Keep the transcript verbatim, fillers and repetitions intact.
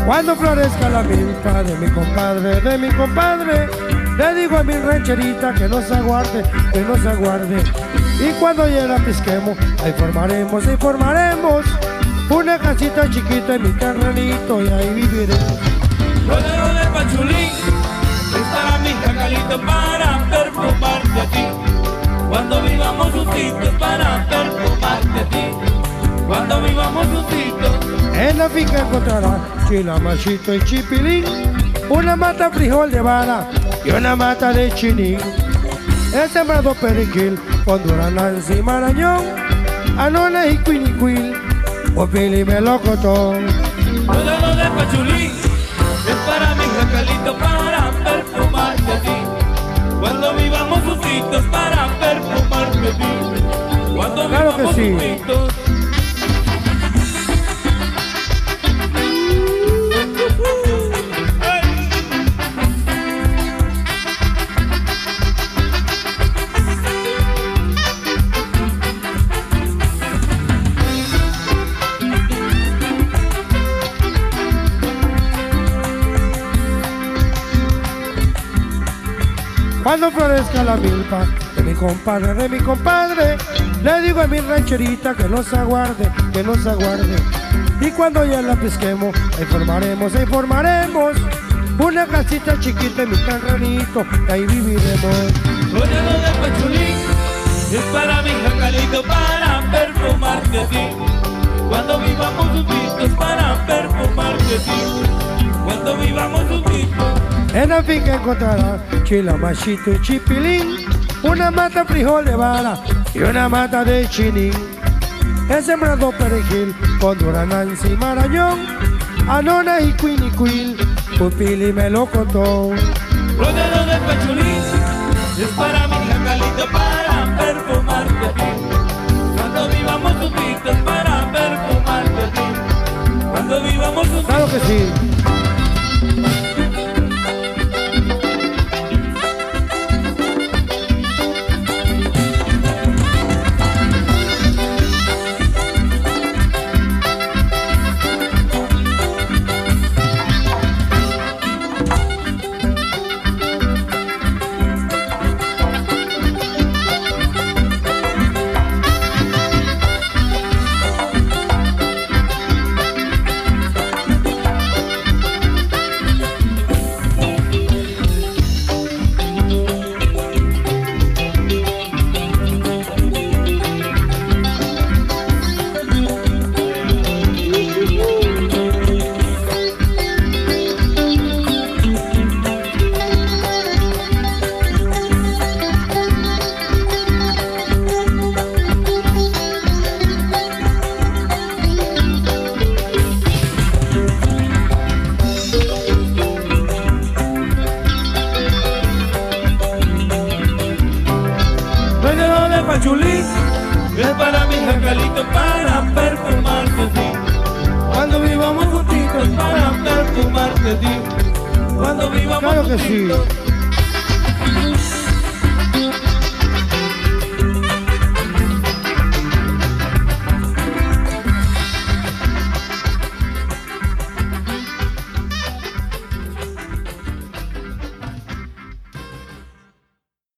Cuando florezca la milpa de mi compadre, de mi compadre, le digo a mi rancherita que nos aguarde, que nos aguarde. Y cuando ya la pisquemos, ahí formaremos, ahí formaremos una casita chiquita en mi terrenito y ahí viviremos. Rodeo de Pachulí es para mi jacalito, para perfumarte a ti. Cuando vivamos juntitos, para perfumarte a ti. Cuando vivamos juntitos. En la finca encontrarás chilamachito y chipilín, una mata frijol de vara y una mata de chinín. He sembrado periquil con durananza y marañón, anona y quiniquil, opil y melocotón. Rodeo de Pachulí es para mi jacalito, para perfumarte a ti. Cuando vivamos juntitos, para perfumarte a ti. Cuando Claro que vivamos sí. juntitos. Cuando florezca la milpa de mi compadre, de mi compadre, le digo a mi rancherita que nos aguarde, que nos aguarde. Y cuando ya la pesquemos, ahí formaremos, ahí formaremos una casita chiquita en mi terrenito, ahí viviremos. Rodeo de Pachulí es para mi jacalito, para perfumarte a ti. Cuando vivamos juntitos, para perfumarte a ti. Cuando vivamos juntitos. En la finca encontrarás chilamachito y chipilín, una mata frijol de vara y una mata de chinín. He sembrado perejil con durananza y marañón, anona y quiniquil, pupil y melocotón. Rodeo de Pachulí es para mi jacalito, para perfumarte a ti. Cuando vivamos juntitos, para perfumarte a ti. Cuando vivamos juntitos. Claro que sí. Pachulí es para mi jacalito, para perfumarte a ti. Cuando vivamos juntitos, para perfumarte a ti. Cuando vivamos Claro que sí. juntitos.